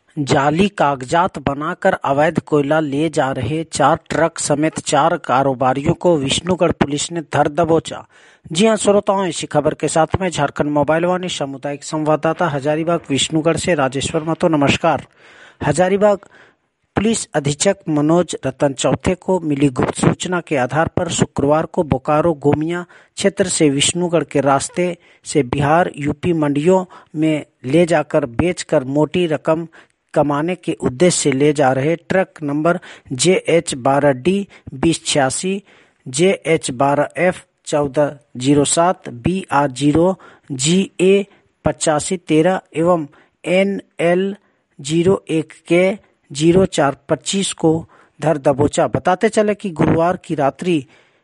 जाली कागजात बनाकर अवैध कोयला ले जा रहे 4 ट्रक समेत 4 कारोबारियों को विष्णुगढ़ पुलिस ने धर दबोचा। जी हां श्रोताओं, इसी खबर के साथ में झारखंड मोबाइल वाणी सामुदायिक संवाददाता हजारीबाग विष्णुगढ़ से राजेश्वर महतो। नमस्कार। हजारीबाग पुलिस अधीक्षक मनोज रतन चौथे को मिली गुप्त सूचना के आधार पर शुक्रवार को बोकारो गोमिया क्षेत्र से विष्णुगढ़ के रास्ते से बिहार यूपी मंडियों में ले जाकर बेचकर मोटी रकम कमाने के उद्देश्य से ले जा रहे truck number JH12D 2086, JH12F 1407, BR0 GA 8513 एवं NL01 के 0425 को धर दबोचा। बताते चले कि गुरुवार की रात्रि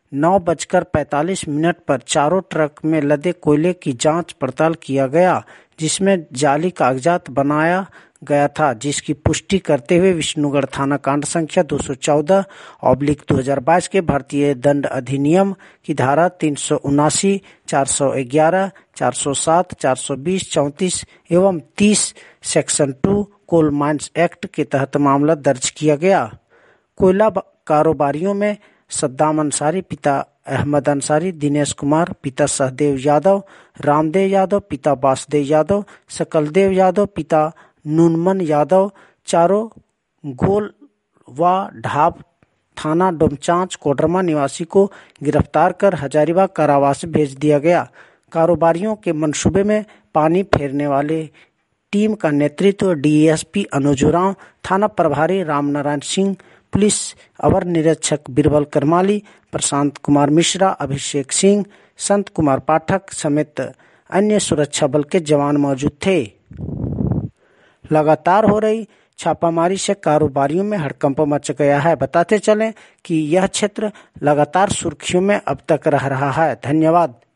9:45 पर चारों ट्रक में लदे कोयले की जांच पड़ताल किया गया, जिसमें जाली कागजात बनाया गया था, जिसकी पुष्टि करते हुए विष्णुगढ़ थाना कांड संख्या 214/2022 के भारतीय दंड अधिनियम की धारा 379, 411, 407, 420, 34 एवं 30 सेक्शन 2 कोल माइंस एक्ट के तहत मामला दर्ज किया गया। कोयला कारोबारियों में सद्दाम अंसारी पिता अहमद अंसारी, दिनेश कुमार पिता सहदेव यादव, रामदेव यादव पिता वासुदेव यादव, सकलदेव यादव पिता नूनमन यादव, चारों गोल व ढाब थाना डोमचांच कोडरमा निवासी को गिरफ्तार कर हजारीबाग कारावास भेज दिया गया। कारोबारियों के मंसूबे में पानी फेरने वाले टीम का नेतृत्व डीएसपी अनुज उरांव, थाना प्रभारी रामनारायण सिंह, पुलिस अवर निरीक्षक बीरबल करमाली, प्रशांत कुमार मिश्रा, अभिषेक सिंह, संत कुमार पाठक समेत अन्य सुरक्षा बल के जवान मौजूद थे। लगातार हो रही छापामारी से कारोबारियों में हड़कंप मच गया है। बताते चलें कि यह क्षेत्र लगातार सुर्खियों में अब तक रह रहा है। धन्यवाद।